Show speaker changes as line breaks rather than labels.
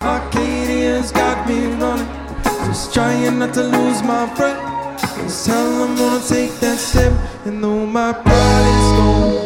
Arcadia's got me running, just trying not to lose my breath. Just tell them I'm gonna take that step, and though my pride is gone.